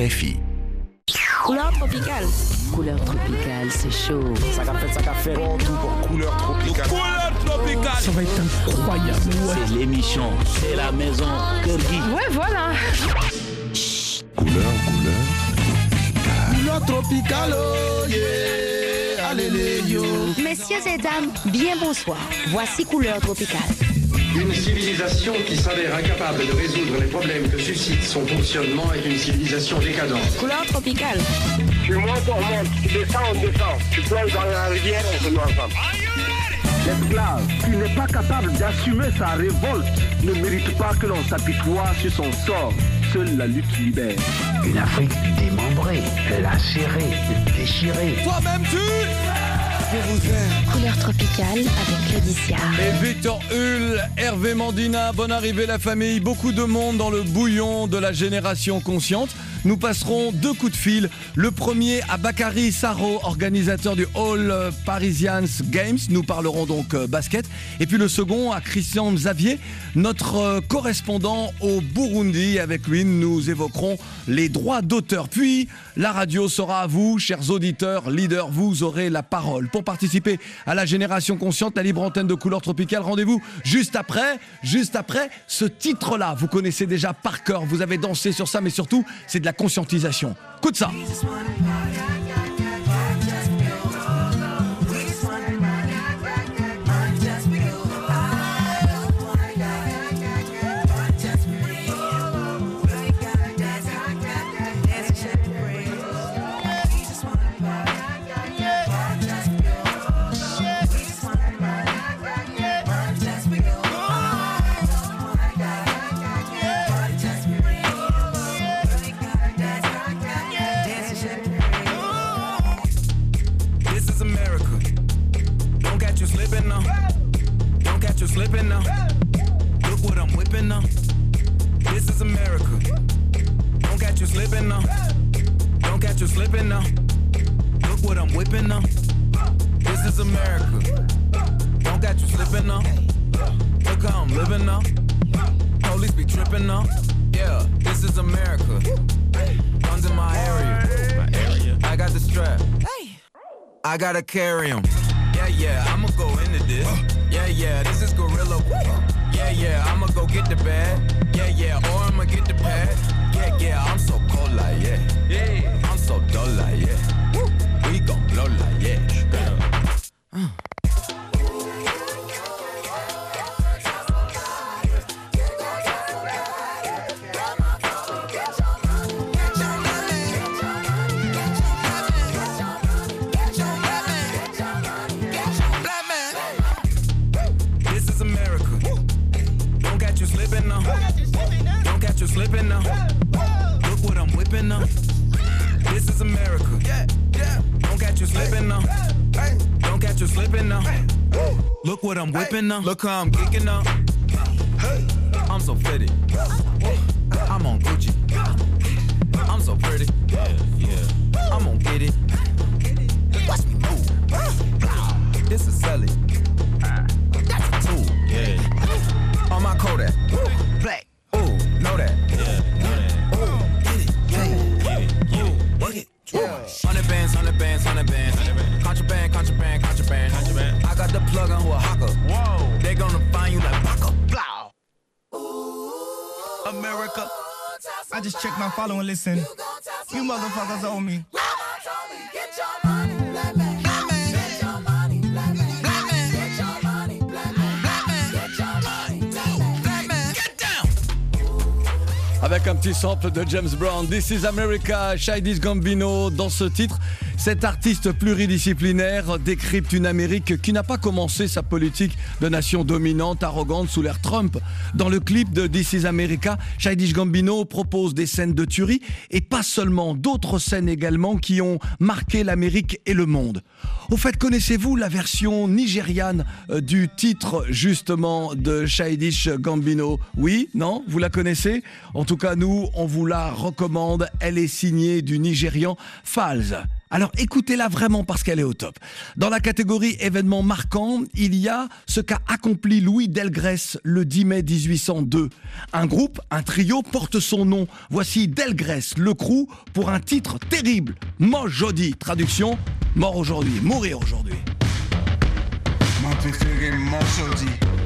RFI. Couleur tropicale. Couleur tropicale, c'est chaud. Ça qu'a fait tout pour couleur tropicale. Couleur tropicale. Ça va être incroyable. Ouais. C'est l'émission, c'est la maison Kirby. Ouais, voilà. Couleur tropicale, oh yeah. Allez, yo. Messieurs et dames, bien bonsoir. Voici Couleur tropicale. Une civilisation qui s'avère incapable de résoudre les problèmes que suscite son fonctionnement est une civilisation décadente. Couleur tropicale. Tu montes, on monte. Tu descends, on descend. Tu plonges dans la rivière, on se met ensemble. L'esclave qui n'est pas capable d'assumer sa révolte ne mérite pas que l'on s'apitoie sur son sort. Seule la lutte libère. Une Afrique démembrée, lacérée, déchirée. Toi-même tu... Je vous aime. Couleur tropicale avec Claudicia. Et Victor Hull, Hervé Mandina, bonne arrivée la famille. Beaucoup de monde dans le bouillon de la génération consciente. Nous passerons 2 coups de fil. Le premier à Bakary Saro, organisateur du All Parisians Games. Nous parlerons donc basket. Et puis le second à Christian Xavier, notre correspondant au Burundi. Avec lui, nous évoquerons les droits d'auteur. Puis la radio sera à vous, chers auditeurs, leaders. Vous aurez la parole. Pour participer à la génération consciente, la libre antenne de Couleur tropicale, rendez-vous juste après ce titre-là. Vous connaissez déjà par cœur. Vous avez dansé sur ça, mais surtout, c'est de la conscientisation. Écoute ça. Slipping now. Look what I'm whipping now. This is America. Don't catch you slipping now. Don't catch you slipping now. Look what I'm whipping now. This is America. Don't catch you slipping now. Look how I'm living now. Police be tripping now. Yeah, this is America. Guns in my area. I got the strap. I gotta carry 'em. Yeah, I'ma go into this. Yeah, this is gorilla. Yeah, I'ma go get the bag. Yeah, or I'ma get the pad. Yeah, I'm so cold like yeah. I'm so dull like yeah. We gon' blow like yeah. Slipping now. Look what I'm whipping now. This is America. Don't catch you slipping now. Don't catch you slipping now. Look what I'm whipping now. Look how I'm kicking now. I'm so fitted. I'm on Gucci. I'm so pretty. Yeah. I'm gonna get it. Watch me move. This is Sally. That's a tool. Yeah. On my Kodak. Black. Know that. Hundred bands. Contraband. I got the plug on who a hawker. Whoa. They gonna find you like Baka. Blah. America. I just checked my follow and listen. You motherfuckers owe me. Get your money, black man. Avec un petit sample de James Brown, This is America, Childish Gambino. Dans ce titre, cet artiste pluridisciplinaire décrypte une Amérique qui n'a pas commencé sa politique de nation dominante, arrogante sous l'ère Trump. Dans le clip de This is America, Childish Gambino propose des scènes de tuerie et pas seulement, d'autres scènes également qui ont marqué l'Amérique et le monde. Au fait, connaissez-vous la version nigériane du titre justement de Childish Gambino? Oui? Non? Vous la connaissez? En tout cas, nous, on vous la recommande. Elle est signée du Nigérian Falz. Alors écoutez-la vraiment parce qu'elle est au top. Dans la catégorie événements marquants, il y a ce qu'a accompli Louis Delgrès le 10 mai 1802. Un groupe, un trio porte son nom. Voici Delgrès, le crew, pour un titre terrible, Mort Jodi. Traduction, mort aujourd'hui, mourir aujourd'hui. Mon préféré, Mort Jodi.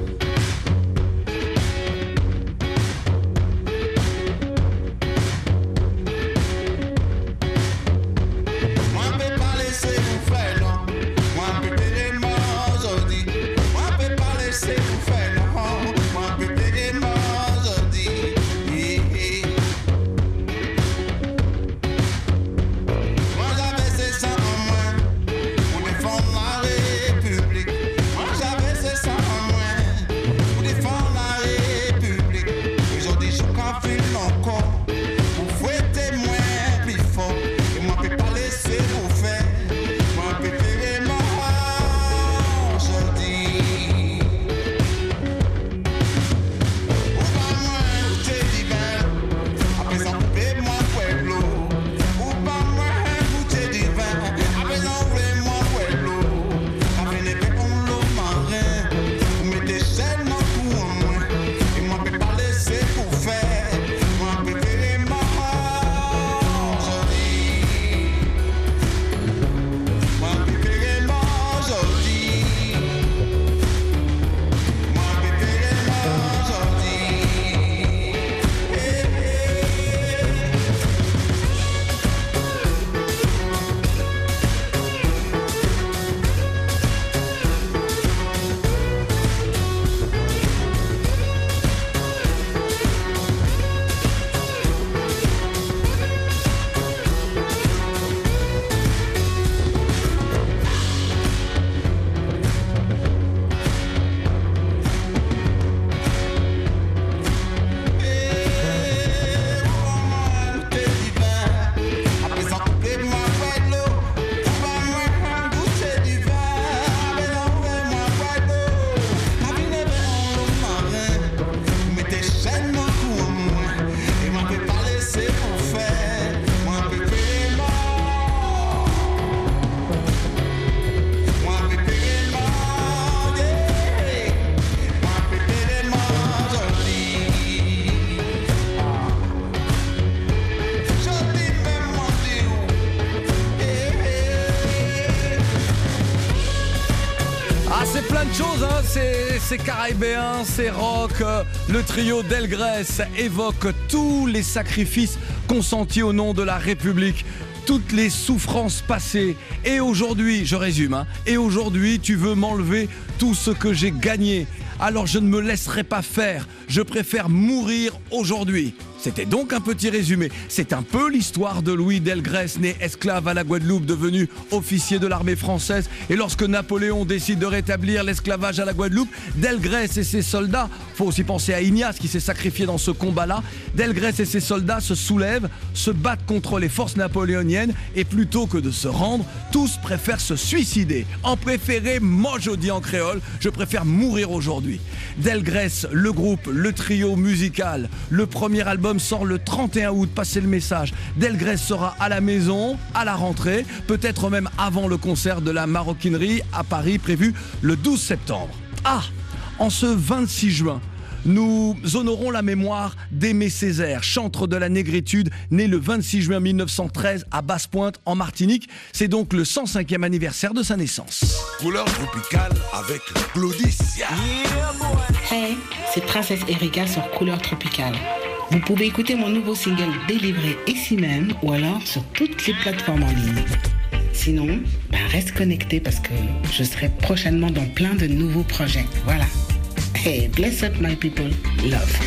C'est caribéen, c'est rock. Le trio Delgrès évoque tous les sacrifices consentis au nom de la République, toutes les souffrances passées. Et aujourd'hui, je résume, et aujourd'hui, tu veux m'enlever tout ce que j'ai gagné. Alors je ne me laisserai pas faire. Je préfère mourir aujourd'hui. C'était donc un petit résumé. C'est un peu l'histoire de Louis Delgrès, né esclave à la Guadeloupe, devenu officier de l'armée française. Et lorsque Napoléon décide de rétablir l'esclavage à la Guadeloupe, Delgrès et ses soldats, faut aussi penser à Ignace qui s'est sacrifié dans ce combat-là, Delgrès et ses soldats se soulèvent, se battent contre les forces napoléoniennes et plutôt que de se rendre, tous préfèrent se suicider. En préféré, moi je dis en créole, je préfère mourir aujourd'hui. Delgrès, le groupe, le trio musical, le premier album sort le 31 août, passez le message. Delgrès sera à la maison, à la rentrée, peut-être même avant le concert de la Maroquinerie à Paris, prévu le 12 septembre. Ah, en ce 26 juin, nous honorons la mémoire d'Aimé Césaire, chantre de la négritude, né le 26 juin 1913 à Basse-Pointe, en Martinique. C'est donc le 105e anniversaire de sa naissance. Couleur tropicale avec Claudicia. Hey, c'est Princesse Erika sur Couleur tropicale. Vous pouvez écouter mon nouveau single délivré ici même ou alors sur toutes les plateformes en ligne. Sinon, reste connecté parce que je serai prochainement dans plein de nouveaux projets. Voilà. Hey, bless up my people. Love.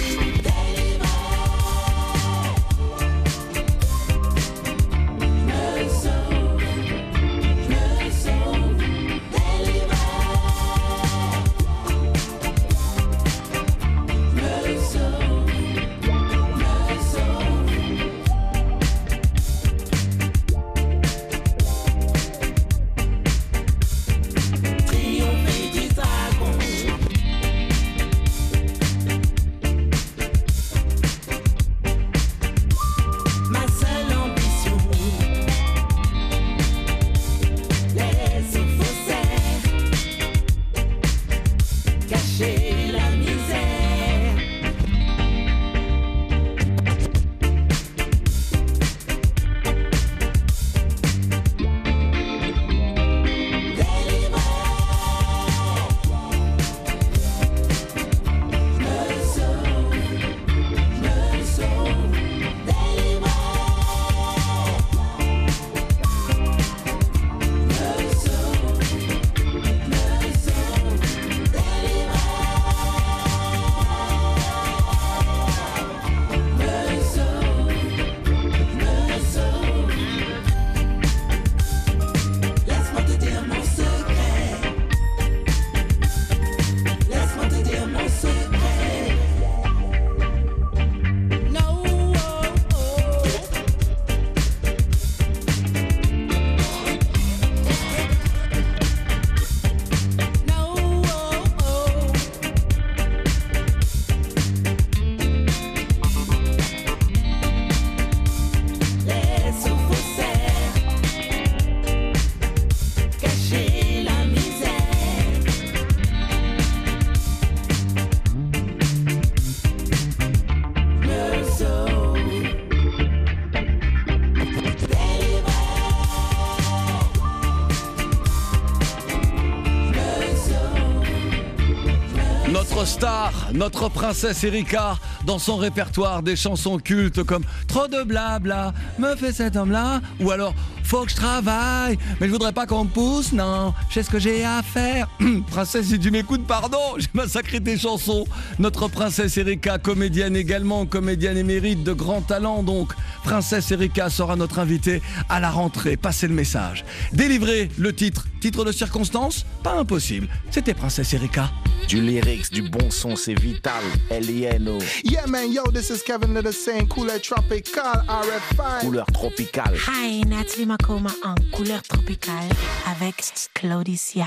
Notre star, notre princesse Erika, dans son répertoire des chansons cultes comme Trop de blabla, me fait cet homme-là, ou alors Faut que je travaille, mais je voudrais pas qu'on me pousse, non, je sais ce que j'ai à faire. Princesse, si tu m'écoutes, pardon, j'ai massacré tes chansons. Notre princesse Erika, comédienne également, comédienne émérite de grand talent donc. Princesse Erika sera notre invitée à la rentrée. Passez le message. Délivrez le titre. Titre de circonstance? Pas impossible. C'était Princesse Erika. Du lyrics, du bon son, c'est vital. Elieno. Yeah man, yo, this is Kevin Little saying Couleur Tropicale, RF5. Couleur tropicale. Hi, Nathalie Makoma en Couleur Tropicale avec Claudicia.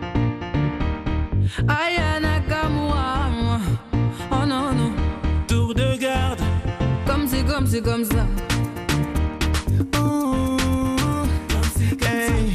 Ayana Kamura, oh non non. Tour de garde, comme c'est comme ça. Hey.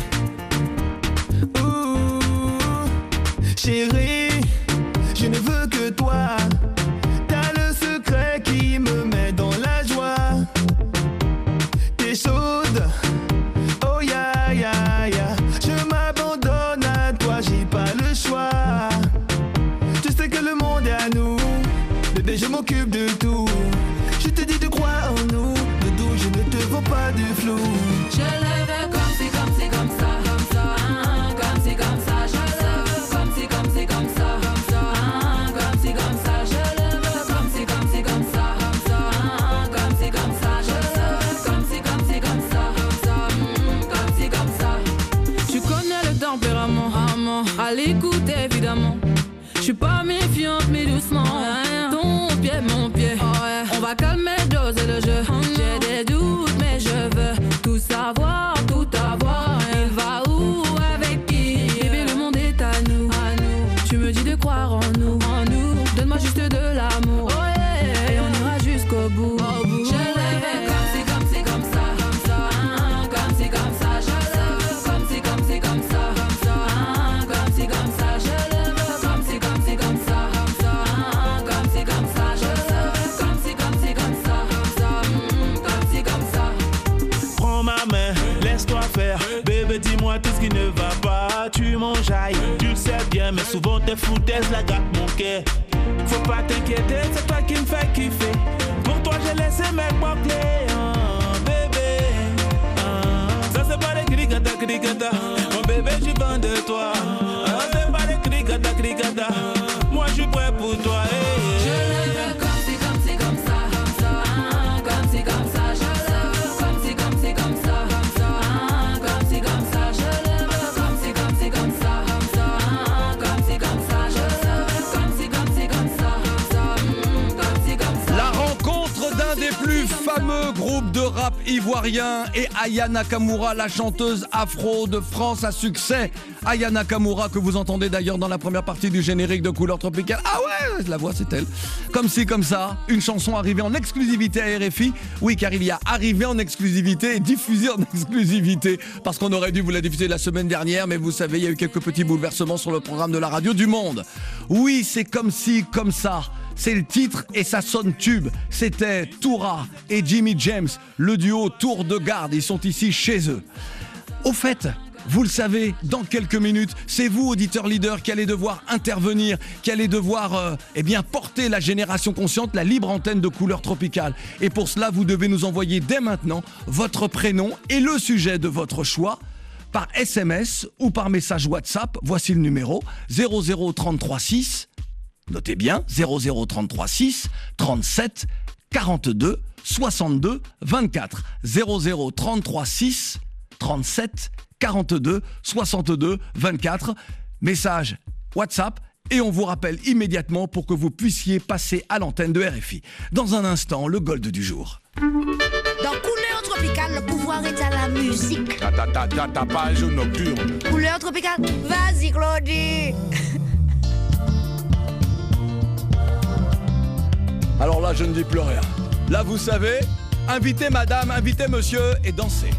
Chérie, je ne veux que toi. T'as le secret qui me met dans la joie. T'es chaude, oh ya ya ya. Je m'abandonne à toi, j'ai pas le choix. Tu sais que le monde est à nous, bébé je m'occupe de tout. Je te dis de croire en nous, de doux je ne te vaux pas de flou. Je le veux comme c'est comme ça, comme c'est comme ça. Je le veux comme c'est comme ça, comme c'est comme ça. Je le veux comme c'est comme ça, comme c'est comme ça. Je le veux comme c'est comme ça. Tu connais le tempérament, à l'écoute évidemment. Je suis pas méfiante mais doucement. Ton pied, mon pied. On va calmer, doser le jeu. J'ai des doutes mais je veux tout savoir, tout avoir. Il va où, avec qui? Bébé, le monde est à nous. Tu me dis de croire en nous. Donne-moi juste de l'amour. Et on ira jusqu'au bout. Je le veux comme c'est comme ça, comme c'est comme ça. Je le veux comme c'est comme ça, comme c'est comme ça. Je le veux comme c'est comme ça, comme c'est comme ça. Je le veux comme c'est comme ça. Prends ma main, laisse-toi faire. Bébé, dis-moi tout ce qui ne va pas. Tu m'enjailles, tu le sais bien, mais souvent tes foutaises la gâtent mon cœur. Faut pas t'inquiéter, c'est toi qui me fais kiffer. Pour toi, j'ai laissé mes clés, bébé. Ça, c'est pas des cricata. Mon bébé, je vends de toi. C'est pas des cricata. Moi, je suis prêt pour toi. Je le veux comme c'est comme ça, comme c'est comme ça. Je le veux comme c'est comme ça, comme c'est comme ça. Je le veux comme c'est comme ça, comme c'est comme ça. Je le veux comme c'est comme ça. La rencontre d'un des plus fameux groupes de rap ivoirien et Aya Nakamura, la chanteuse afro de France à succès. Aya Nakamura que vous entendez d'ailleurs dans la première partie du générique de Couleur Tropicale. Ah ouais, la voix c'est elle. Comme ci, comme ça, une chanson arrivée en exclusivité à RFI. Oui, car il y a arrivé en exclusivité et diffusé en exclusivité. Parce qu'on aurait dû vous la diffuser la semaine dernière, mais vous savez, il y a eu quelques petits bouleversements sur le programme de la radio du Monde. Oui, c'est comme ci, comme ça. C'est le titre et ça sonne tube. C'était Toura et Jimmy James, le duo Tour de Garde. Ils sont ici chez eux. Au fait, vous le savez, dans quelques minutes, c'est vous, auditeur leader, qui allez devoir intervenir, qui allez devoir porter la génération consciente, la libre antenne de Couleur Tropicale. Et pour cela, vous devez nous envoyer dès maintenant votre prénom et le sujet de votre choix par SMS ou par message WhatsApp. Voici le numéro 00336. Notez bien, 00336 37 42 62 24. 00336 37 42 62 24. Message WhatsApp et on vous rappelle immédiatement pour que vous puissiez passer à l'antenne de RFI. Dans un instant, le Gold du jour. Dans Couleur Tropicale, le pouvoir est à la musique. Ta page nocturne. Couleur Tropicale, vas-y Claudie. Alors là, je ne dis plus rien. Là, vous savez, invitez madame, invitez monsieur et dansez.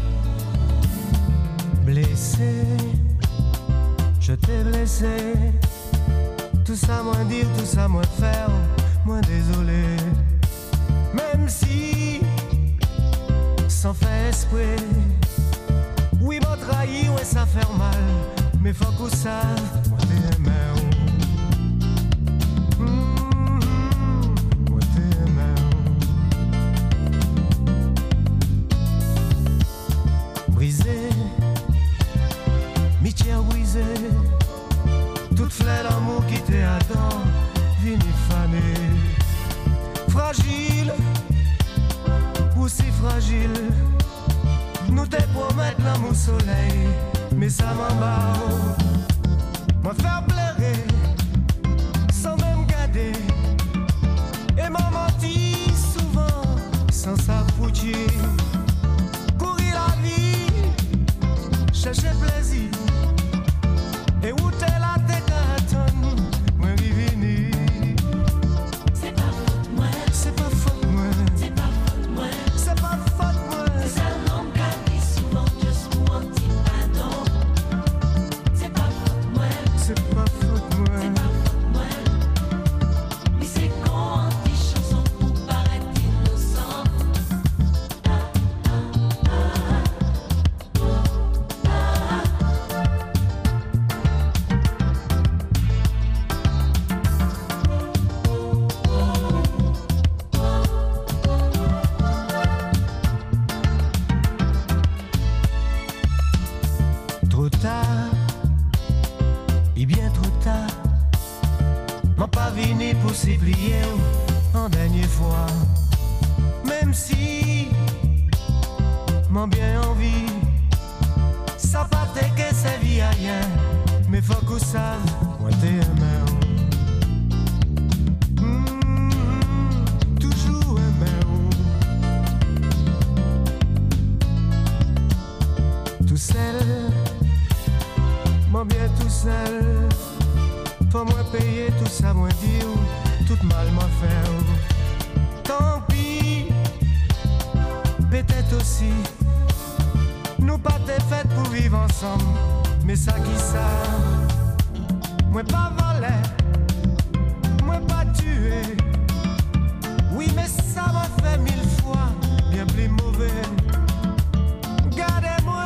Blessé, je t'ai blessé. Tout ça moins dire, tout ça moins faire, moins désolé. Même si, sans faire esprit, oui, m'a trahi, ouais, ça fait mal. Mais faut que ça, moi t'aimais. fragile. Nous te promettons l'amour soleil, mais ça m'embarque. Moi faire pleurer, sans même garder. Et m'a menti souvent, sans s'affoutir. Courir la vie, chercher plaisir. Et où t'es là, t'es carton, moi vivini. C'est pas faute moi, c'est pas faute moi, c'est pas faute moi, c'est pas faute moi. C'est ça l'homme qui dit souvent juste pour un petit pardon. C'est pas faute moi, c'est pas faute moi, c'est pas faute moi. Mais c'est con un petit chanson pour paraître innocent. Trop tard, et bien trop tard. M'en pas venu pour s'oublier en dernière fois. Même si m'en bien envie, ça pas t'es que ça vit à rien. Mais faut qu'on sache, moi t'es aimé. Toujours aimé. Tout seul, moi bien tout seul. Faut moi payer tout ça, moi dire tout mal m'a fait. Tant pis, peut-être aussi. Nous pas t'es fait pour vivre ensemble. Mais ça qui ça, moi pas volé, moi pas tué. Oui mais ça m'a fait 1000 fois bien plus mauvais. Gardez-moi,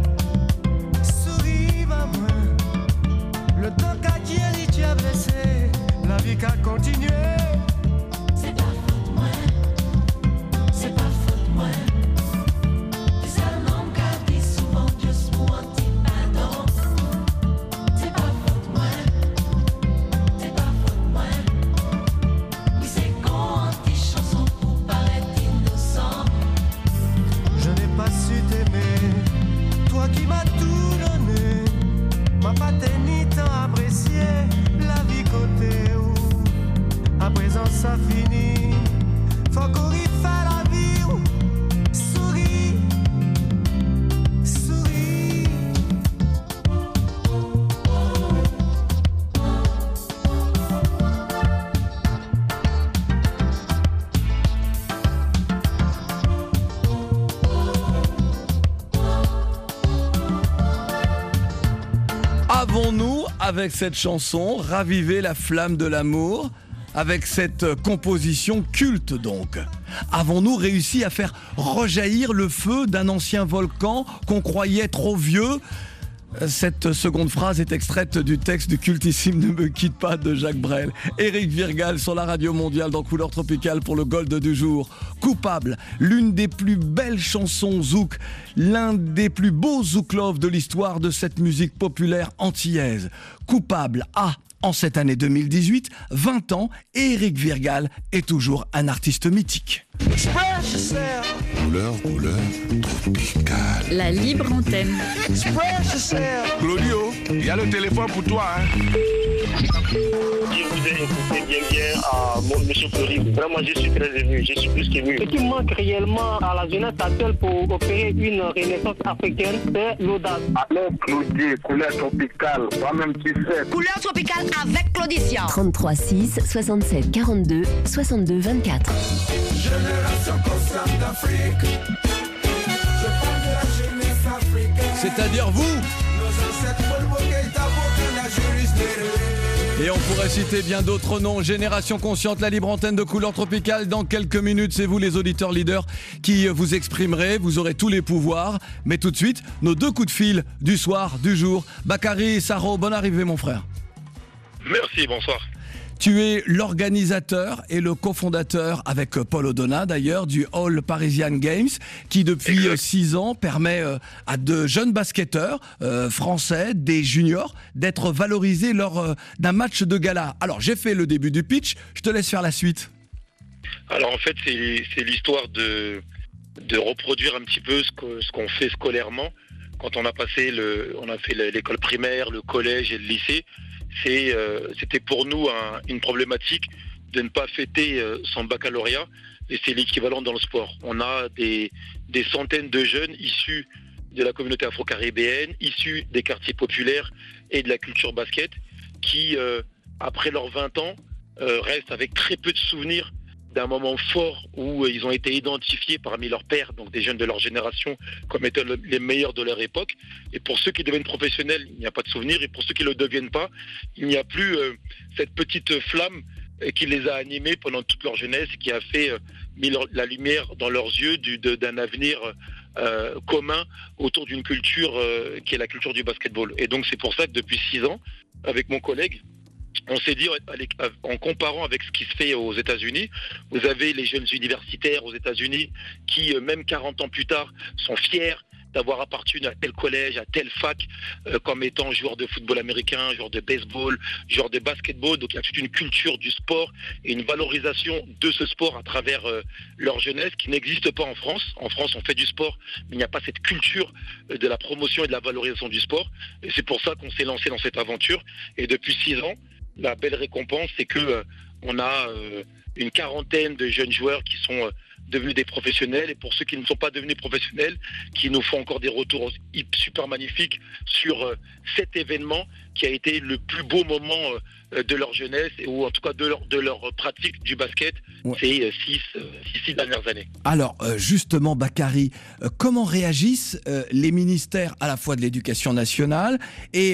sourive à moi. Le temps qu'a guéri, tu as blessé. La vie qu'a continué. C'est pas faute moi, c'est pas faute moi. C'est ça l'homme qui dit souvent juste pour un petit pardon. C'est pas faute moi, c'est pas faute moi. Mais c'est con un petit chanson pour paraître innocent. Je n'ai pas su t'aimer, toi qui m'as tout donné. M'a pas ni tant apprécié la vie côté où. À présent ça finit, faut qu'on y fasse la vie où. Souris, souris. Avons-nous, avec cette chanson, ravivé la flamme de l'amour? Avec cette composition culte donc, avons-nous réussi à faire rejaillir le feu d'un ancien volcan qu'on croyait trop vieux? Cette seconde phrase est extraite du texte du cultissime Ne me quitte pas de Jacques Brel. Éric Virgal sur la radio mondiale dans Couleur Tropicale pour le Gold du jour. Coupable, l'une des plus belles chansons zouk, l'un des plus beaux zouk love de l'histoire de cette musique populaire antillaise. Coupable a, en cette année 2018, 20 ans, et Éric Virgal est toujours un artiste mythique. Couleur tropicale. La libre antenne. Claudio, il y a le téléphone pour toi, hein. Je vous ai écouté bien mon monsieur Claudio. Vraiment, je suis très ému, je suis plus qu'ému. Ce qui manque réellement à la jeunesse actuelle pour opérer une renaissance africaine, c'est l'audace. Alors Claudio, couleur tropicale, toi-même tu sais. Couleur tropicale avec Claudicia. 33 6 67 42 62 24. Génération consciente d'Afrique. Je parle de la jeunesse africaine. C'est-à-dire vous. Nos ancêtres la jurisdiction. Et on pourrait citer bien d'autres noms. Génération Consciente, la libre antenne de Couleur Tropicale. Dans quelques minutes, c'est vous les auditeurs leaders qui vous exprimerez. Vous aurez tous les pouvoirs. Mais tout de suite, nos deux coups de fil du soir, du jour. Bakary Saro, bonne arrivée mon frère. Merci, bonsoir. Tu es l'organisateur et le cofondateur, avec Paul Odona d'ailleurs, du All Parisian Games, qui depuis 6 ans permet à de jeunes basketteurs français, des juniors, d'être valorisés lors d'un match de gala. Alors j'ai fait le début du pitch, je te laisse faire la suite. Alors en fait c'est l'histoire de de reproduire un petit peu ce qu'on fait scolairement quand on a fait l'école primaire, le collège et le lycée. C'était pour nous une problématique de ne pas fêter son baccalauréat, et c'est l'équivalent dans le sport. On a des centaines de jeunes issus de la communauté afro-caribéenne, issus des quartiers populaires et de la culture basket, qui, après leurs 20 ans, restent avec très peu de souvenirs d'un moment fort où ils ont été identifiés parmi leurs pairs, donc des jeunes de leur génération, comme étant les meilleurs de leur époque. Et pour ceux qui deviennent professionnels, il n'y a pas de souvenir. Et pour ceux qui ne le deviennent pas, il n'y a plus cette petite flamme qui les a animés pendant toute leur jeunesse, qui a fait mis la lumière dans leurs yeux d'un avenir commun autour d'une culture qui est la culture du basketball. Et donc c'est pour ça que depuis 6 ans, avec mon collègue, on s'est dit, en comparant avec ce qui se fait aux États-Unis, vous avez les jeunes universitaires aux États-Unis qui, même 40 ans plus tard, sont fiers d'avoir appartenu à tel collège, à telle fac, comme étant joueur de football américain, joueur de baseball, joueur de basketball. Donc il y a toute une culture du sport et une valorisation de ce sport à travers leur jeunesse qui n'existe pas en France. En France, on fait du sport, mais il n'y a pas cette culture de la promotion et de la valorisation du sport. Et c'est pour ça qu'on s'est lancé dans cette aventure. Et depuis 6 ans, la belle récompense, c'est que on a une quarantaine de jeunes joueurs qui sont devenus des professionnels, et pour ceux qui ne sont pas devenus professionnels, qui nous font encore des retours super magnifiques sur cet événement qui a été le plus beau moment de leur jeunesse, ou en tout cas de leur pratique du basket, ces 6 dernières années. Alors justement, Bakary, comment réagissent les ministères à la fois de l'Éducation nationale et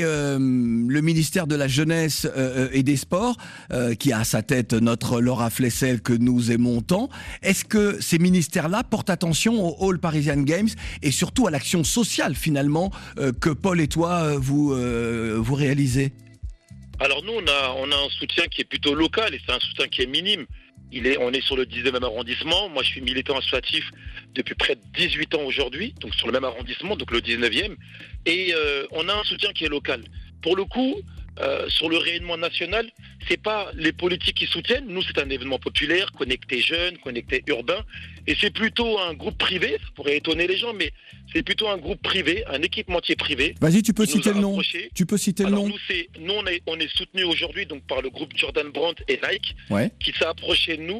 le ministère de la Jeunesse et des Sports, qui a à sa tête notre Laura Flessel que nous aimons tant? Est-ce que ces ministères-là portent attention au All Parisian Games et surtout à l'action sociale finalement que Paul et toi vous réalisez? Alors nous, on a un soutien qui est plutôt local, et c'est un soutien qui est minime. On est sur le 19e arrondissement. Moi, je suis militant associatif depuis près de 18 ans aujourd'hui, donc sur le même arrondissement, donc le 19e. Et on a un soutien qui est local. Pour le coup, sur le rayonnement national, c'est pas les politiques qui soutiennent. Nous, c'est un événement populaire, connecté jeunes, connecté urbain. Et c'est plutôt un groupe privé, ça pourrait étonner les gens, mais c'est plutôt un groupe privé, un équipementier privé. Vas-y, tu peux citer le nom. Tu peux citer le nom. Nous, on est soutenu aujourd'hui donc par le groupe Jordan Brand et Nike, qui s'est approché de nous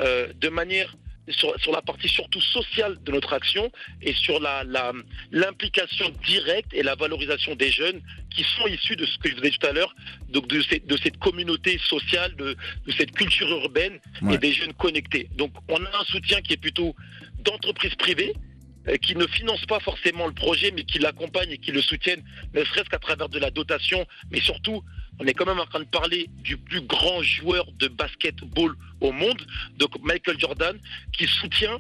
de manière sur la partie surtout sociale de notre action, et sur l'implication directe et la valorisation des jeunes qui sont issus de ce que je vous ai dit tout à l'heure, donc de cette communauté sociale, de cette culture urbaine et des jeunes connectés. Donc on a un soutien qui est plutôt d'entreprises privées, qui ne financent pas forcément le projet, mais qui l'accompagnent et qui le soutiennent, ne serait-ce qu'à travers de la dotation. Mais surtout, on est quand même en train de parler du plus grand joueur de basketball au monde, donc Michael Jordan, qui soutient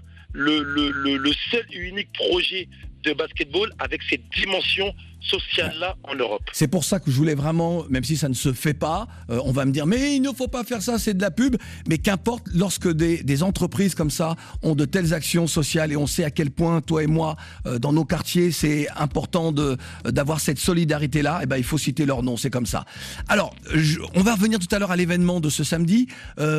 le seul et unique projet de basketball avec cette dimension sociale-là en Europe. C'est pour ça que je voulais vraiment, même si ça ne se fait pas, on va me dire mais il ne faut pas faire ça, c'est de la pub, mais qu'importe, lorsque des entreprises comme ça ont de telles actions sociales, et on sait à quel point toi et moi dans nos quartiers c'est important d'avoir cette solidarité-là, et ben il faut citer leur nom, c'est comme ça. Alors on va revenir tout à l'heure à l'événement de ce samedi.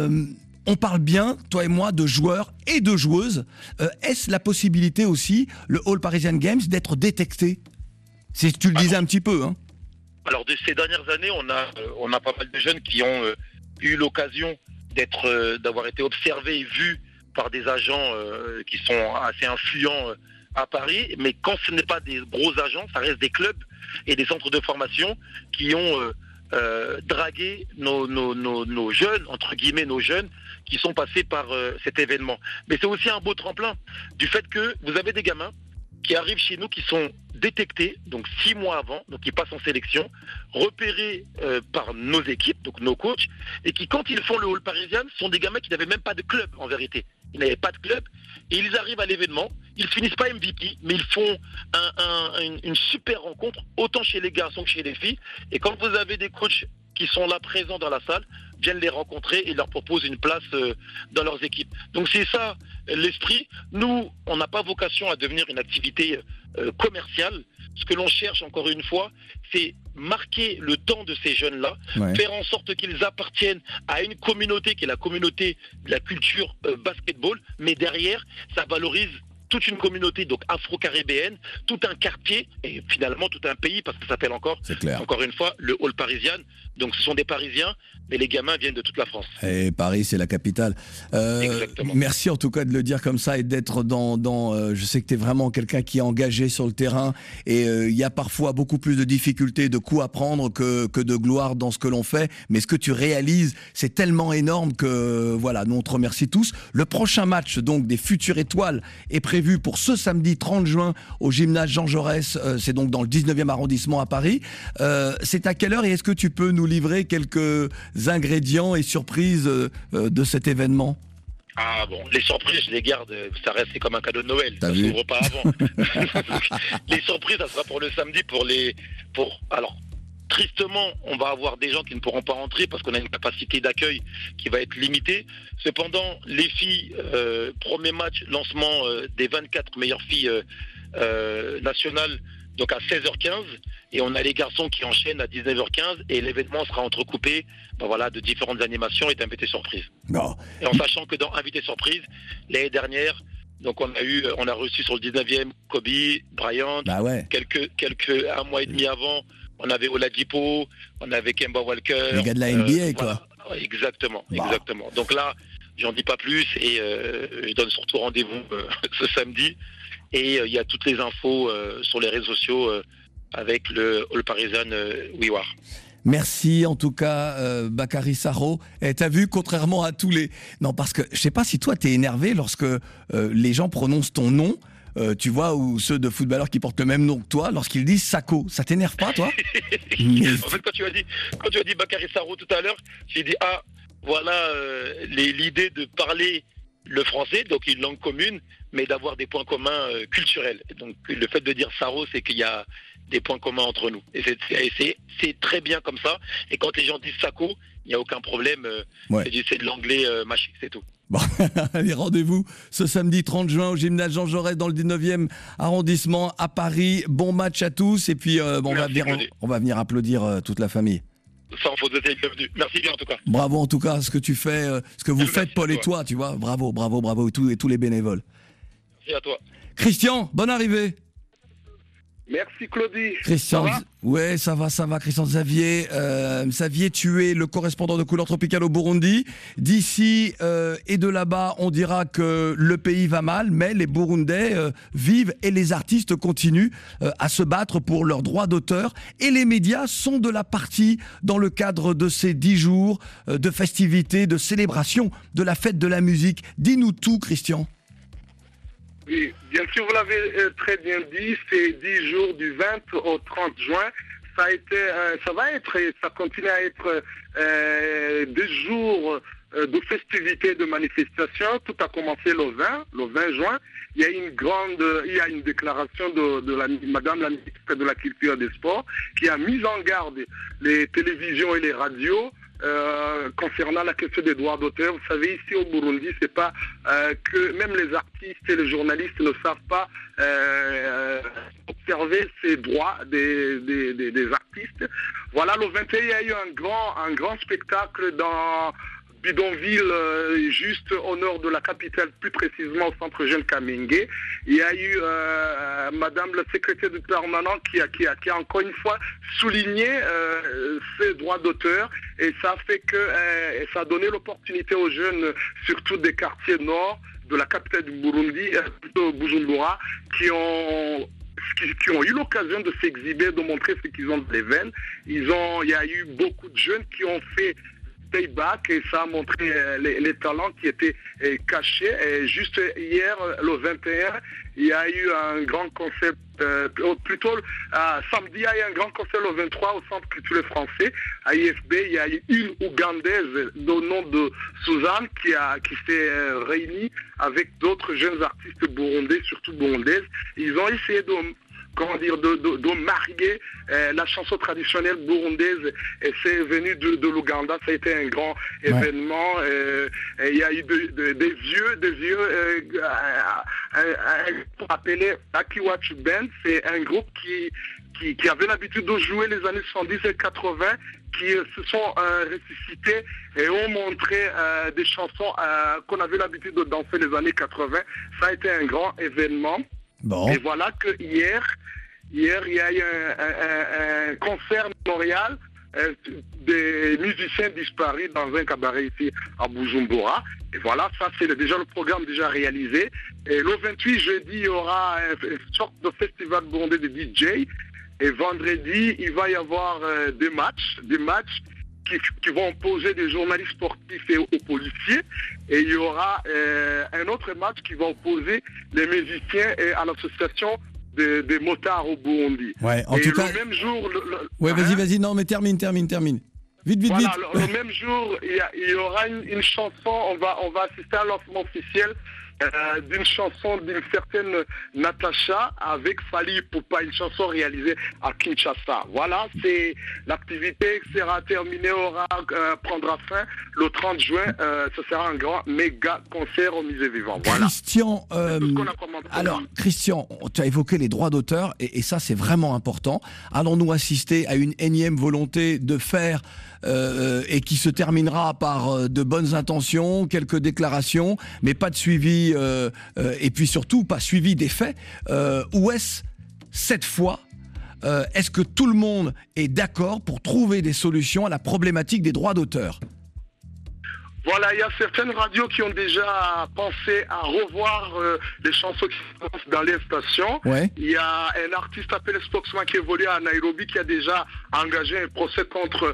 On parle bien, toi et moi, de joueurs et de joueuses. Est-ce la possibilité aussi, le All Parisian Games, d'être détecté? Tu le disais un petit peu. Hein. Alors, de ces dernières années, on a pas mal de jeunes qui ont eu l'occasion d'avoir été observés et vus par des agents qui sont assez influents à Paris. Mais quand ce n'est pas des gros agents, ça reste des clubs et des centres de formation qui ont dragué nos jeunes, entre guillemets nos jeunes, qui sont passés par cet événement. Mais c'est aussi un beau tremplin du fait que vous avez des gamins qui arrivent chez nous, qui sont détectés, donc 6 mois avant, donc ils passent en sélection, repérés par nos équipes, donc nos coachs, et qui, quand ils font le All Parisian, sont des gamins qui n'avaient même pas de club, en vérité. Ils n'avaient pas de club, et ils arrivent à l'événement, ils finissent pas MVP, mais ils font une super rencontre, autant chez les garçons que chez les filles, et quand vous avez des coachs qui sont là présents dans la salle, viennent les rencontrer et leur proposent une place dans leurs équipes. Donc c'est ça l'esprit. Nous, on n'a pas vocation à devenir une activité commerciale. Ce que l'on cherche, encore une fois, c'est marquer le temps de ces jeunes-là, faire en sorte qu'ils appartiennent à une communauté qui est la communauté de la culture basketball, mais derrière, ça valorise toute une communauté donc afro-caribéenne, tout un quartier et finalement tout un pays parce que ça s'appelle encore une fois le Hall Parisian. Donc ce sont des Parisiens, mais les gamins viennent de toute la France. Et Paris, c'est la capitale. Exactement. Merci en tout cas de le dire comme ça et d'être je sais que tu es vraiment quelqu'un qui est engagé sur le terrain et il y a parfois beaucoup plus de difficultés, de coups à prendre que de gloire dans ce que l'on fait. Mais ce que tu réalises, c'est tellement énorme que voilà, nous on te remercie tous. Le prochain match donc des futures étoiles est prévu pour ce samedi 30 juin au gymnase Jean Jaurès. C'est donc dans le 19e arrondissement à Paris. C'est à quelle heure et est-ce que tu peux nous livrer quelques ingrédients et surprises de cet événement? Ah bon, les surprises, je les garde, ça reste comme un cadeau de Noël, ça s'ouvre pas avant. Les surprises, ça sera pour le samedi, alors, tristement, on va avoir des gens qui ne pourront pas entrer parce qu'on a une capacité d'accueil qui va être limitée. Cependant, les filles, premier match, lancement des 24 meilleures filles nationales, donc à 16h15, et on a les garçons qui enchaînent à 19h15, et l'événement sera entrecoupé de différentes animations et d'invités surprises. Non. Et en sachant que dans Invité Surprise, l'année dernière, donc on a reçu sur le 19e Kobe Bryant, un mois et demi avant, on avait Oladipo, on avait Kemba Walker. Les gars de la NBA, quoi. Exactement. Donc là, j'en dis pas plus, et je donne surtout rendez-vous ce samedi. Et il y a toutes les infos sur les réseaux sociaux avec le Hall Parisian Wiwar. Merci en tout cas Bakary Sarro. Et t'as vu, contrairement à tous les... Non, parce que je sais pas si toi t'es énervé lorsque les gens prononcent ton nom, tu vois, ou ceux de footballeurs qui portent le même nom que toi, lorsqu'ils disent Sako. Ça t'énerve pas, toi? En fait, quand tu as dit Bakary Sarro tout à l'heure, j'ai dit, voilà l'idée de parler le français, donc une langue commune, mais d'avoir des points communs culturels. Donc le fait de dire Sarro, c'est qu'il y a des points communs entre nous. Et c'est très bien comme ça. Et quand les gens disent Sako, il n'y a aucun problème. C'est de l'anglais mâché, c'est tout. Bon, allez, rendez-vous ce samedi 30 juin au gymnase Jean Jaurès dans le 19e arrondissement à Paris. Bon match à tous. Et puis on va venir applaudir toute la famille. Sans faute, vous êtes bienvenue. Merci bien en tout cas. Bravo en tout cas ce que tu fais, ce que vous faites Paul et toi, tu vois. Bravo et tous les bénévoles. Merci à toi. Christian, bonne arrivée. Merci Claudie. Christian, ça va Christian Xavier. Xavier, tu es le correspondant de Couleur Tropicale au Burundi. D'ici et de là-bas, on dira que le pays va mal, mais les Burundais vivent et les artistes continuent à se battre pour leurs droits d'auteur. Et les médias sont de la partie dans le cadre de ces 10 jours de festivités, de célébration de la fête de la musique. Dis-nous tout, Christian. Oui, bien sûr, vous l'avez très bien dit, c'est 10 jours du 20 au 30 juin. Ça continue à être des jours de festivités, de manifestations. Tout a commencé le 20 juin. Il y a une déclaration de Madame la ministre de la Culture et des Sports qui a mis en garde les télévisions et les radios concernant la question des droits d'auteur. Vous savez, ici au Burundi, c'est pas que même les artistes et les journalistes ne savent pas observer ces droits des artistes. Voilà, le 21, il y a eu un grand spectacle dans Bidonville, juste au nord de la capitale, plus précisément au centre Jeune Kamenge. Il y a eu Madame le secrétaire du permanent qui a encore une fois souligné ses droits d'auteur, et ça fait que ça a donné l'opportunité aux jeunes, surtout des quartiers nord de la capitale du Burundi, plutôt Bujumbura, qui ont eu l'occasion de s'exhiber, de montrer ce qu'ils ont dans les veines. Il y a eu beaucoup de jeunes qui ont fait payback, et ça a montré les talents qui étaient cachés. Et juste hier, le 21, il y a eu un grand concert, samedi, il y a eu un grand concert le 23 au Centre culturel français, à IFB. Il y a eu une Ougandaise au nom de Suzanne qui s'est réunie avec d'autres jeunes artistes burundais, surtout burundaises. Ils ont essayé de de marier la chanson traditionnelle burundaise, et c'est venu de l'Ouganda. Ça a été un grand événement. Il y a eu des vieux appelé Akiwachu Band. C'est un groupe qui avait l'habitude de jouer les années 70 et 80, qui se sont ressuscités et ont montré des chansons qu'on avait l'habitude de danser les années 80. Ça a été un grand événement. Bon. Et voilà que hier, il y a eu un concert mémorial des musiciens disparus dans un cabaret ici à Bujumbura. Et voilà, ça c'est déjà le programme déjà réalisé. Et le 28 jeudi, il y aura une sorte de festival burundais de DJ. Et vendredi, il va y avoir des matchs qui vont opposer des journalistes sportifs et aux policiers. Et il y aura un autre match qui va opposer les musiciens et à l'association des motards au Burundi. Ouais, en tout cas, le même jour... vas-y, non, mais termine. Vite. Voilà, le même jour, il y aura une chanson, on va assister à un lancement officiel d'une chanson d'une certaine Natacha avec Fally Ipupa, une chanson réalisée à Kinshasa. Voilà, c'est l'activité sera terminée, prendra fin le 30 juin. Ce sera un grand méga concert au musée vivant. Voilà. Christian, Christian, tu as évoqué les droits d'auteur et ça c'est vraiment important. Allons-nous assister à une énième volonté de faire et qui se terminera par de bonnes intentions, quelques déclarations, mais pas de suivi et puis surtout pas suivi des faits. Ou est-ce cette fois, est-ce que tout le monde est d'accord pour trouver des solutions à la problématique des droits d'auteur ? Voilà, il y a certaines radios qui ont déjà pensé à revoir les chansons qui se passent dans les stations. Ouais. Il y a un artiste appelé Spokesman qui évolue à Nairobi qui a déjà engagé un procès contre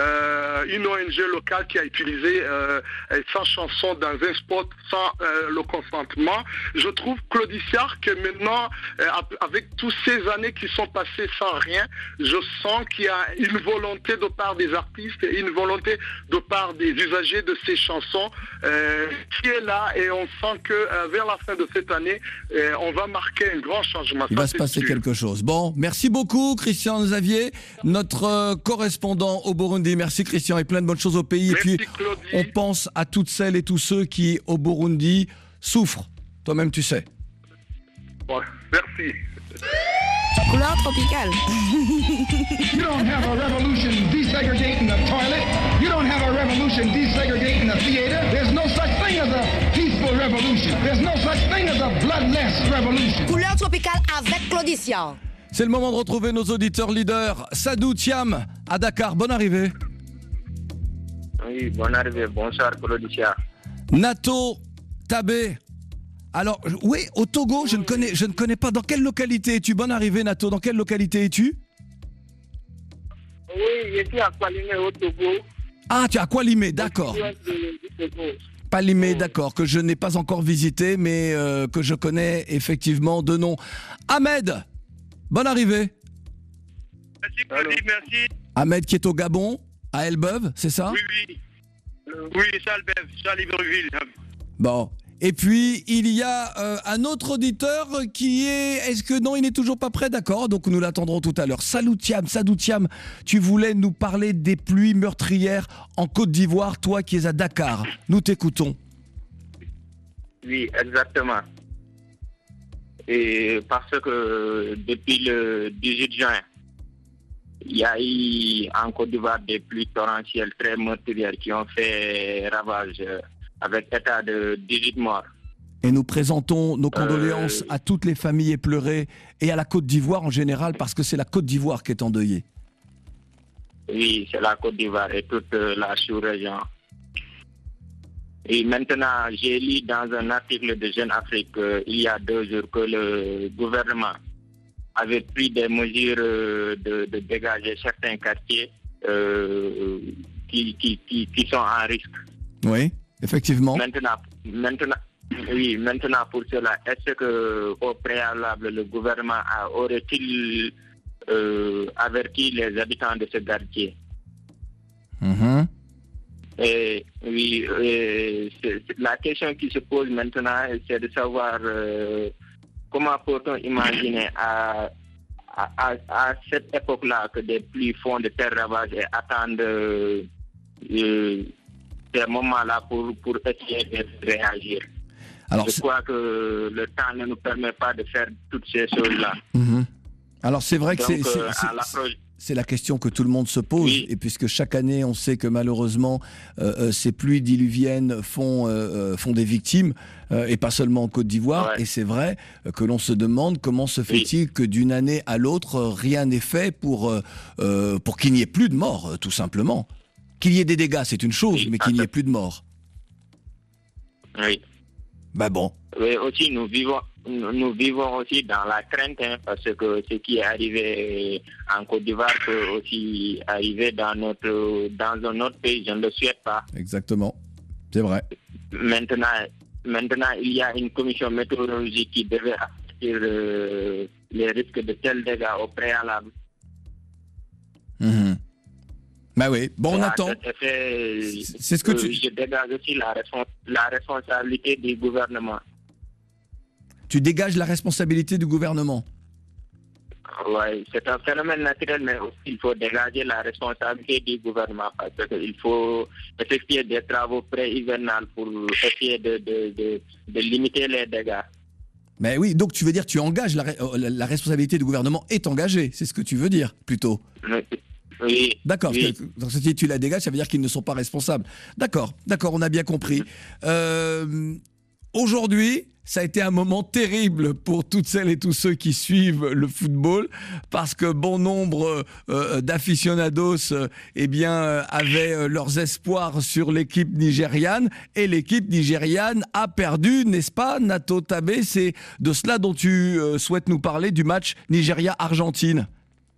une ONG locale qui a utilisé sa chanson dans un spot sans le consentement. Je trouve, Claudicia, que maintenant, avec toutes ces années qui sont passées sans rien, je sens qu'il y a une volonté de part des artistes et une volonté de part des usagers de ces chansons qui est là, et on sent que vers la fin de cette année on va marquer un grand changement. Il va se passer quelque chose. Bon, merci beaucoup Christian Xavier, notre correspondant au Burundi. Merci Christian, et plein de bonnes choses au pays. Merci, et puis Claudie. On pense à toutes celles et tous ceux qui au Burundi souffrent. Toi-même tu sais. Ouais, merci. Couleur tropicale. You don't have a revolution desegregating the toilet. You don't have a revolution desegregating the theater. There's no such thing as a peaceful revolution. There's no such thing as a bloodless revolution. Couleur tropicale avec Claudicia. C'est le moment de retrouver nos auditeurs leaders. Sadou Thiam à Dakar, bonne arrivée. Oui, bonne arrivée. Bonsoir Claudicia. Nato Tabé. Alors, oui, au Togo, je ne connais pas. Dans quelle localité es-tu ? Bonne arrivée, Nato. Dans quelle localité es-tu ? Oui, je suis à Kwalimé, au Togo. Ah, tu es à Kwalimé, d'accord. Kwalimé, d'accord, que je n'ai pas encore visité, mais que je connais effectivement de nom. Ahmed, bonne arrivée. Merci, Claudie, merci. Ahmed qui est au Gabon, à Elbeuf, c'est ça ? Oui. Oui, c'est à Elbeuf, c'est à Libreville. Bon. Et puis, il y a un autre auditeur qui est... Est-ce que non, il n'est toujours pas prêt ? D'accord, donc nous l'attendrons tout à l'heure. Sadou Thiam, tu voulais nous parler des pluies meurtrières en Côte d'Ivoire, toi qui es à Dakar. Nous t'écoutons. Oui, exactement. Et parce que depuis le 18 juin, il y a eu en Côte d'Ivoire des pluies torrentielles très meurtrières qui ont fait ravage avec état de 18 morts. Et nous présentons nos condoléances à toutes les familles éplorées et à la Côte d'Ivoire en général, parce que c'est la Côte d'Ivoire qui est endeuillée. Oui, c'est la Côte d'Ivoire et toute la sous-région. Et maintenant, j'ai lu dans un article de Jeune Afrique il y a 2 jours que le gouvernement avait pris des mesures de dégager certains quartiers qui sont en risque. Oui. Effectivement. Maintenant, pour cela, est-ce que au préalable, le gouvernement aurait-il averti les habitants de ce quartier? Et oui, la question qui se pose maintenant, c'est de savoir comment peut-on imaginer à à cette époque-là que des pluies font de tels ravages et attendent ces moments-là pour essayer de réagir. Alors, je crois que le temps ne nous permet pas de faire toutes ces choses-là. Alors c'est vrai que Donc, c'est la question que tout le monde se pose, et puisque chaque année on sait que malheureusement ces pluies diluviennes font des victimes, et pas seulement en Côte d'Ivoire, et c'est vrai que l'on se demande comment se fait-il que d'une année à l'autre rien n'est fait pour qu'il n'y ait plus de morts, tout simplement. Qu'il y ait des dégâts, c'est une chose, mais qu'il n'y ait plus de morts. Oui. Bah bon. Oui, aussi nous vivons aussi dans la crainte, parce que ce qui est arrivé en Côte d'Ivoire peut aussi arriver dans un autre pays. Je ne le souhaite pas. Exactement, c'est vrai. Maintenant, il y a une commission météorologique qui devait avertir les risques de tels dégâts au préalable. Bah oui, bon, on attend. C'est ce que je dégage aussi la responsabilité du gouvernement. Tu dégages la responsabilité du gouvernement. Oui, c'est un phénomène naturel, mais aussi il faut dégager la responsabilité du gouvernement, parce qu'il faut effectuer des travaux pré-hivernales pour essayer de limiter les dégâts. Mais oui, donc tu veux dire tu engages la responsabilité du gouvernement est engagée, c'est ce que tu veux dire plutôt. Oui. D'accord, oui. Donc si tu la dégages, ça veut dire qu'ils ne sont pas responsables. D'accord, on a bien compris. Aujourd'hui, ça a été un moment terrible pour toutes celles et tous ceux qui suivent le football, parce que bon nombre d'aficionados avaient leurs espoirs sur l'équipe nigériane, et l'équipe nigériane a perdu, n'est-ce pas, Nato Tabé? C'est de cela dont tu souhaites nous parler, du match Nigeria-Argentine.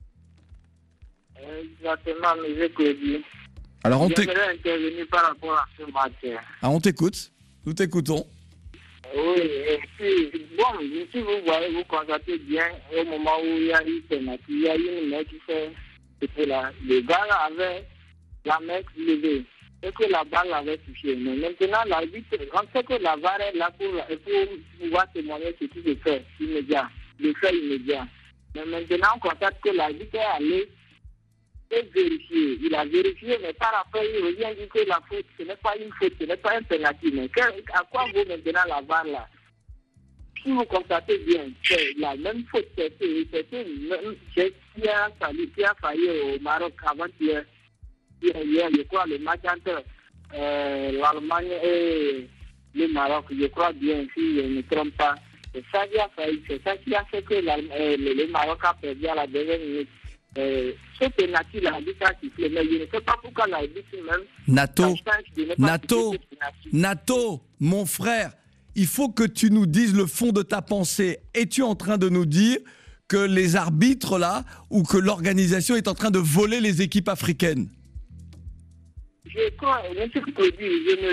Exactement, mais j'ai dit. Alors j'aimerais intervenir par rapport à ce match. Ah, on t'écoute, nous t'écoutons. Oui, et puis, si vous voyez, vous constatez bien, au moment où il y a eu penalty, il y a eu une mec qui fait ce là. Le gars avait la mec levée, et que la balle avait touché. Mais maintenant, l'arbitre, on sait que la VAR est là pour pouvoir témoigner ce qui se fait immédiat, le fait immédiat. Mais maintenant, on constate que l'arbitre est allé et vérifier. Il a vérifié, mais par après, il revient dire que la faute, ce n'est pas une faute, ce n'est pas un penalty. Mais à quoi vaut maintenant la VAR là? Si vous constatez bien, c'est la même faute, c'est une qui a failli au Maroc avant-hier. Hier, je crois, le match entre l'Allemagne et le Maroc, je crois bien, si je ne me trompe pas. C'est ça qui a failli, c'est ça qui a fait que le Maroc a perdu à la dernière minute. Ce penalty, l'arbitre a sifflé, mais je ne sais pas pourquoi l'arbitre même... Nato, mon frère, il faut que tu nous dises le fond de ta pensée. Es-tu en train de nous dire que les arbitres là, ou que l'organisation est en train de voler les équipes africaines? Je crois, monsieur Claudie,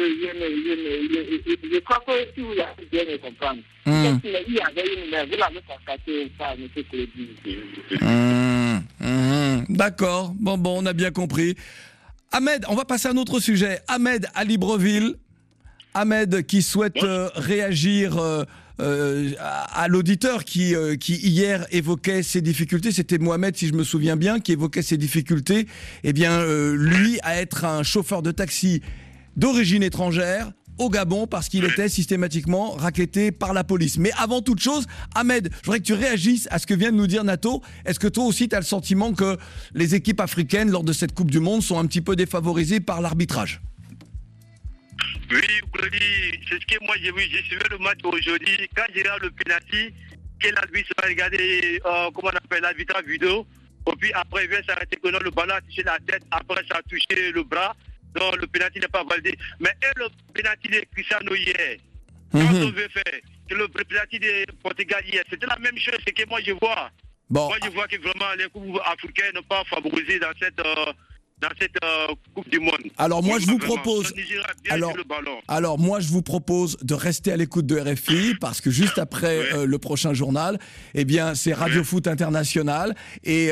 je crois que si vous avez bien me comprendre, il y avait une main, vous l'avez constaté ça, monsieur Claudie. D'accord, bon, on a bien compris. Ahmed, on va passer à un autre sujet. Ahmed à Libreville. Ahmed qui souhaite réagir à l'auditeur qui hier évoquait ses difficultés. C'était Mohamed, si je me souviens bien, qui évoquait ses difficultés. Eh bien, lui, à être un chauffeur de taxi d'origine étrangère au Gabon, parce qu'il était systématiquement racketé par la police. Mais avant toute chose, Ahmed, je voudrais que tu réagisses à ce que vient de nous dire Nato. Est-ce que toi aussi tu as le sentiment que les équipes africaines lors de cette Coupe du Monde sont un petit peu défavorisées par l'arbitrage? Oui, c'est ce que moi j'ai vu. J'ai suivi le match aujourd'hui. Quand j'ai regardé le penalty, que l'arbitre va regarder, comment on appelle, l'arbitrage vidéo, et puis après il vient s'arrêter que le ballon a touché la tête, après ça a touché le bras. Donc le penalty n'est pas validé. Mais le penalty de Cristiano hier, quand on veut faire, que le penalty de Portugal hier, c'était la même chose, c'est que moi je vois. Bon. Moi je vois que vraiment les coups africains ne sont pas favorisés dans dans cette Coupe du Monde. Alors moi je vous Vraiment, propose, le Nigeria a bien alors, joué le ballon. alors moi je vous propose de rester à l'écoute de RFI parce que juste après le prochain journal, eh bien c'est Radio Foot International et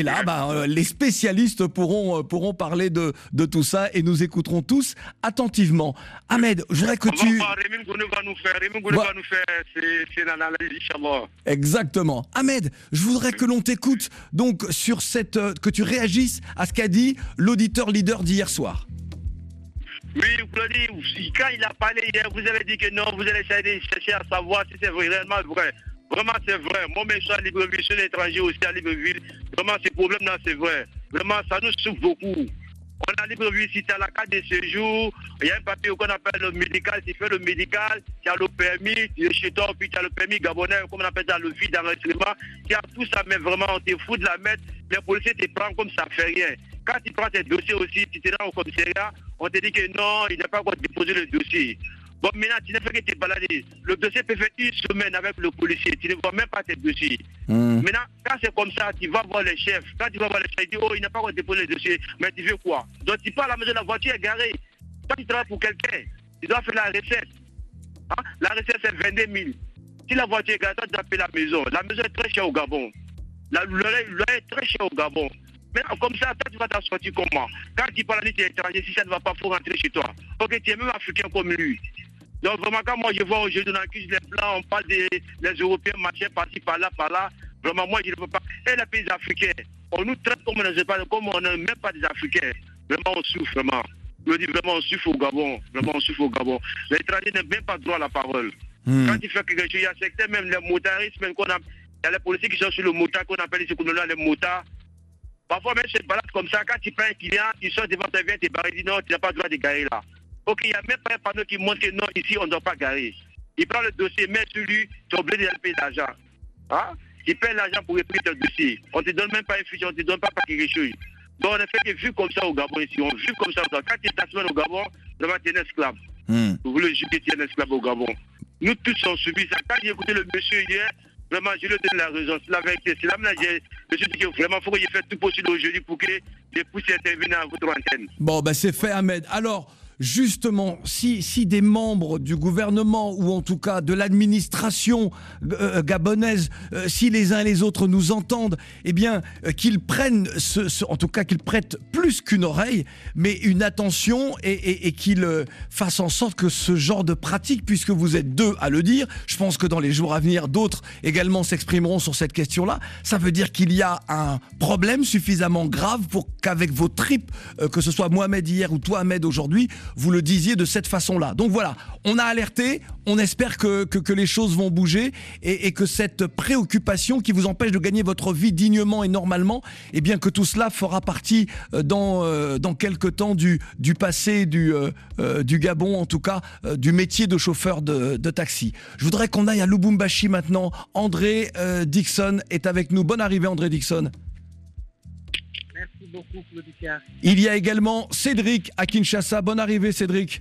là les spécialistes pourront parler de tout ça et nous écouterons tous attentivement. Ahmed, je voudrais que tu... Rémi Gounou va nous faire, c'est une analyse, Inch'Allah. Exactement. Ahmed, je voudrais que l'on t'écoute donc sur cette que tu réagisses à ce qu'a dit l'auditeur leader d'hier soir. Oui, Claudie, quand il a parlé hier, vous avez dit que non, vous allez chercher à savoir si c'est réellement vrai. Vraiment, c'est vrai. Moi, même je suis à Libreville, je suis étranger aussi à Libreville. Vraiment, ce problème-là, c'est vrai. Vraiment, ça nous souffre beaucoup. On a Libreville, si tu as la carte de séjour, il y a un papier qu'on appelle le médical. Tu fais le médical, tu as le permis, tu es chez toi, puis tu as le permis gabonais, comme on appelle ça, le vide d'enregistrement. Tu as tout ça, mais vraiment, on te fout de la mettre. Les policiers te prennent comme ça, fait rien. Quand tu prends tes dossiers aussi, tu te rends au commissariat, on te dit que non, il n'a pas encore déposé le dossier. Bon, maintenant, tu ne fais que te balader. Le dossier peut faire une semaine avec le policier. Tu ne vois même pas tes dossiers. Maintenant, quand c'est comme ça, tu vas voir les chefs. Quand tu vas voir les chefs, tu dis, oh, il n'a pas encore déposé le dossier. Mais tu veux quoi? Donc, tu pars à la maison, la voiture est garée. Quand tu travailles pour quelqu'un, tu dois faire la recette. Hein? La recette, c'est 22 000. Si la voiture est garée, toi, tu dois payer la maison. La maison est très chère au Gabon. Le loyer est très cher au Gabon. Mais comme ça, toi, tu vas t'en sortir comment? Quand tu parles à tu es étranger, si ça ne va pas, il faut rentrer chez toi. Ok, tu es même africain comme lui. Donc vraiment, quand moi je vois aujourd'hui, on accuse les Blancs, on parle des Européens, machin, par-ci, par-là. Vraiment, moi je ne veux pas. Et les pays africains, on nous traite comme on n'est même pas des Africains. Vraiment, on souffre, vraiment. Je veux dire, vraiment, on souffre au Gabon. Vraiment, on souffre au Gabon. Les étrangers n'ont même pas droit à la parole. Quand tu fais quelque chose, il y a certains, même les motaristes, même qu'on a, il y a les policiers qui sont sur le motard, qu'on appelle ici, les motards. Parfois, même cette balade comme ça, quand tu prends un client, tu sors devant ta vie, tu dis non, tu n'as pas le droit de garer là. Ok, il n'y a même pas un panneau qui montre que non, ici, on ne doit pas garer. Il prend le dossier, met sur lui, tu es obligé de payer l'argent. Hein? Tu payes l'argent pour réprimer ton dossier. On ne te donne même pas une fiche, on ne te donne pas quelque chose. Donc, on a fait que vu comme ça au Gabon ici, on vit comme ça. Quand tu es ta semaine au Gabon, vraiment, tu es un esclave. Vous voulez juger que tu es un esclave au Gabon. Nous tous on subit ça. Quand j'ai écouté le monsieur hier, vraiment, je lui donne la raison. C'est la vérité. C'est là que je me suis dit que vraiment, il faut que je fasse tout possible aujourd'hui pour que les pouces interviennent à votre antenne. Bon, ben c'est fait, Ahmed. Alors, justement, si des membres du gouvernement ou en tout cas de l'administration gabonaise, si les uns et les autres nous entendent, eh bien qu'ils prennent, en tout cas qu'ils prêtent plus qu'une oreille, mais une attention et qu'ils fassent en sorte que ce genre de pratique, puisque vous êtes deux à le dire, je pense que dans les jours à venir, d'autres également s'exprimeront sur cette question-là, ça veut dire qu'il y a un problème suffisamment grave pour qu'avec vos tripes, que ce soit Mohamed hier ou toi Ahmed aujourd'hui, vous le disiez de cette façon-là. Donc voilà, on a alerté, on espère que les choses vont bouger et que cette préoccupation qui vous empêche de gagner votre vie dignement et normalement, eh bien que tout cela fera partie dans quelques temps du passé du Gabon, en tout cas du métier de chauffeur de taxi. Je voudrais qu'on aille à Lubumbashi maintenant. André Dixon est avec nous. Bonne arrivée André Dixon. Merci beaucoup, Claudia. Il y a également Cédric à Kinshasa. Bonne arrivée, Cédric.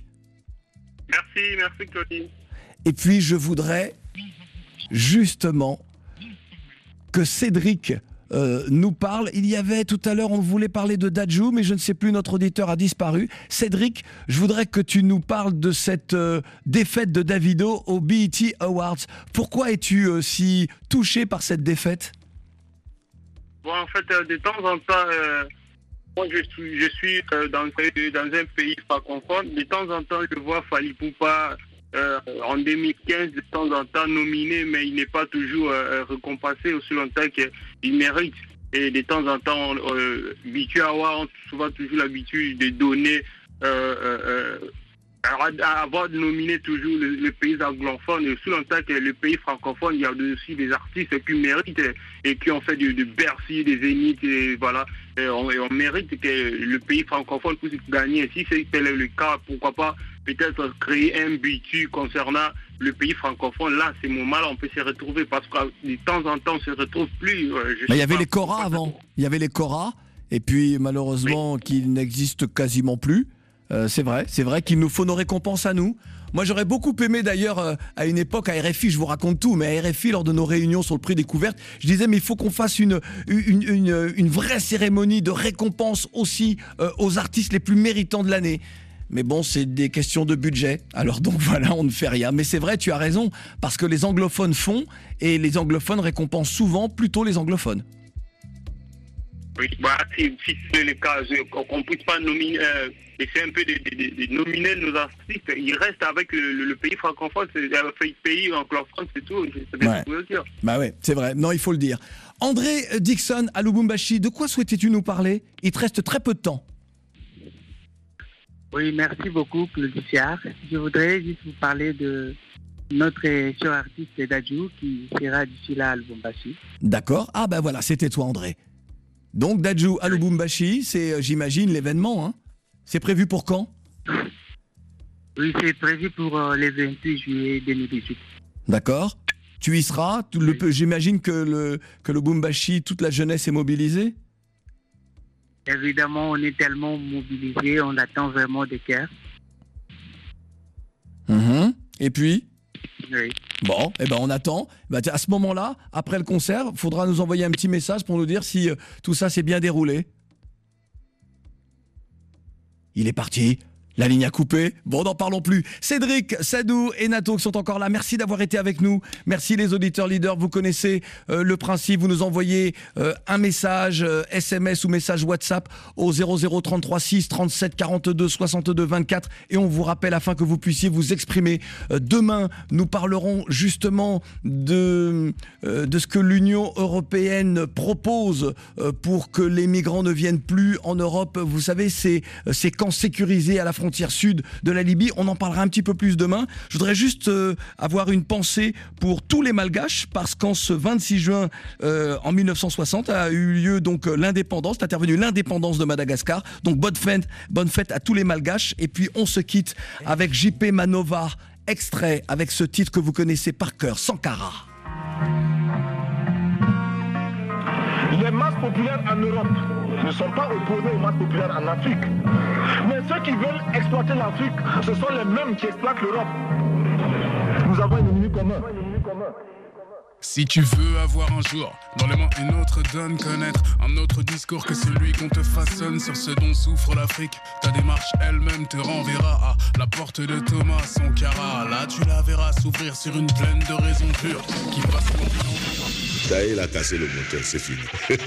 Merci, Claudie. Et puis, je voudrais justement que Cédric nous parle. Il y avait tout à l'heure, on voulait parler de Dadju, mais je ne sais plus, notre auditeur a disparu. Cédric, je voudrais que tu nous parles de cette défaite de Davido au BET Awards. Pourquoi es-tu si touché par cette défaite ? Bon, en fait, de temps en temps, moi je suis dans un pays francophone. De temps en temps, je vois Fally Ipupa en 2015, de temps en temps nominé, mais il n'est pas toujours récompensé aussi longtemps qu'il mérite. Et de temps en temps, BET Awards ont souvent toujours l'habitude de donner, avoir nominé toujours le pays anglophone. Et aussi longtemps que le pays francophone, il y a aussi des artistes qui méritent et qui ont fait de Bercy, des Zénith, et voilà. Et on mérite que le pays francophone puisse gagner. Si c'est le cas, pourquoi pas peut-être créer un BET concernant le pays francophone. Là, c'est mon mal, on peut se retrouver parce que de temps en temps, on ne se retrouve plus. Il y avait les Cora avant. Il y avait les Cora, et puis malheureusement, qui n'existent quasiment plus. C'est vrai qu'il nous faut nos récompenses à nous. Moi, j'aurais beaucoup aimé d'ailleurs, à une époque, à RFI, je vous raconte tout, mais à RFI, lors de nos réunions sur le prix découverte, je disais, mais il faut qu'on fasse une vraie cérémonie de récompense aussi aux artistes les plus méritants de l'année. Mais bon, c'est des questions de budget. Alors donc voilà, on ne fait rien. Mais c'est vrai, tu as raison, parce que les anglophones font, et les anglophones récompensent souvent plutôt les anglophones. Oui, si c'est le cas, qu'on ne puisse pas nominer, essayer un peu de nominer nos artistes, ils restent avec le pays francophone, c'est le pays anglophone, c'est tout. C'est bien ce que je veux dire. Bah ouais, c'est vrai. Non, il faut le dire. André Dixon à Lubumbashi, de quoi souhaitais-tu nous parler? Il te reste très peu de temps. Oui, merci beaucoup, Claudicia. Je voudrais juste vous parler de notre cher artiste Dadju qui sera d'ici là à Lubumbashi. D'accord. Ah ben voilà, c'était toi, André. Donc Dadju à Lubumbashi, c'est, j'imagine, l'événement. Hein. C'est prévu pour quand? Oui, c'est prévu pour le 28 juillet 2018. D'accord. Tu y seras. J'imagine que le Lubumbashi, toute la jeunesse est mobilisée. Évidemment, on est tellement mobilisés, on attend vraiment de cœur. Et puis? Oui. Bon, eh ben on attend. À ce moment-là, après le concert, il faudra nous envoyer un petit message pour nous dire si tout ça s'est bien déroulé. Il est parti. La ligne a coupé. Bon, n'en parlons plus. Cédric, Sadou et Nato qui sont encore là. Merci d'avoir été avec nous. Merci les auditeurs leaders. Vous connaissez le principe. Vous nous envoyez un message SMS ou message WhatsApp au 0033 6 37 42 62 24 et on vous rappelle afin que vous puissiez vous exprimer. Demain, nous parlerons justement de ce que l'Union européenne propose pour que les migrants ne viennent plus en Europe. Vous savez, ces camps sécurisés à la frontière sud de la Libye, on en parlera un petit peu plus demain. Je voudrais juste avoir une pensée pour tous les Malgaches, parce qu'en ce 26 juin en 1960 a eu lieu donc l'indépendance, est intervenue l'indépendance de Madagascar. Donc bonne fête à tous les Malgaches. Et puis on se quitte avec JP Manova, extrait avec ce titre que vous connaissez par cœur, Sankara. Les masses populaires en Europe ne sont pas opposées aux masses populaires en Afrique. Mais ceux qui veulent exploiter l'Afrique, ce sont les mêmes qui exploitent l'Europe. Nous avons un ennemi commun. Si tu veux avoir un jour dans les mains une autre donne connaître un autre discours que celui qu'on te façonne sur ce dont souffre l'Afrique, ta démarche elle-même te renverra à la porte de Thomas Sankara. Là tu la verras s'ouvrir sur une plaine de raisons pures qui passe l'ambiance. Ça, il a cassé le moteur, c'est fini.